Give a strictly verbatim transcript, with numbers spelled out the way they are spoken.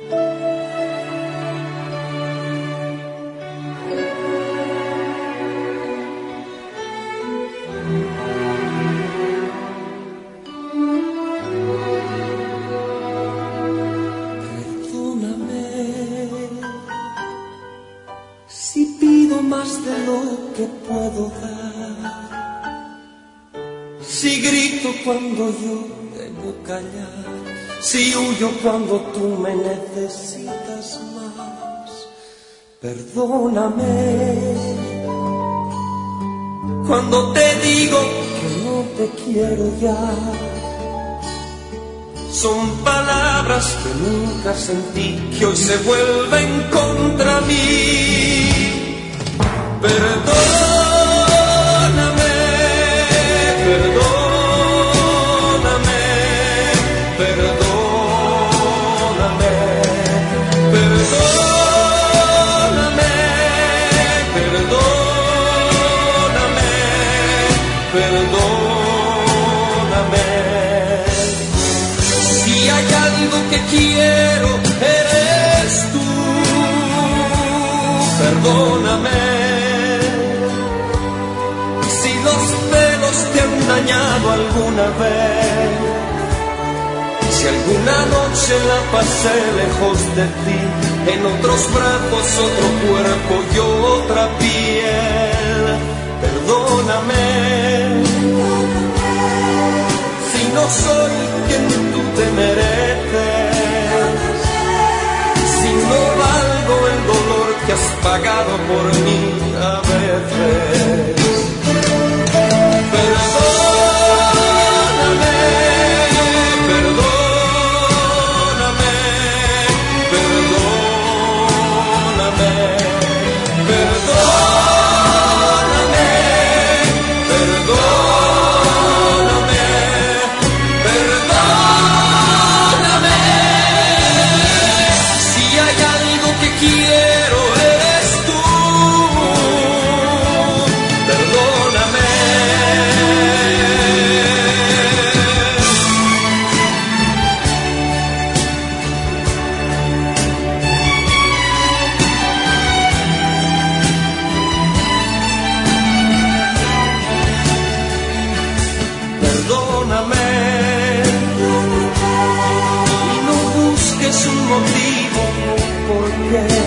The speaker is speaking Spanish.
Más de lo que puedo dar, si grito cuando yo debo callar, si huyo cuando tú me necesitas más, perdóname cuando te digo que no te quiero ya. Son palabras que nunca sentí, que hoy se vuelven contra mí. Perdóname, perdóname, perdóname, perdóname, perdóname, perdóname. Si hay algo que quiero, eres tú. Perdóname. Te han dañado alguna vez, si alguna noche la pasé lejos de ti, en otros brazos, otro cuerpo y otra piel, perdóname, si no soy quien tú te mereces, si no valgo el dolor que has pagado por mí a veces. Perdóname, perdóname, perdóname, perdóname, perdóname, perdóname. Si hay algo que quiero, eres tú. Perdóname. Perdóname y no busques un motivo por qué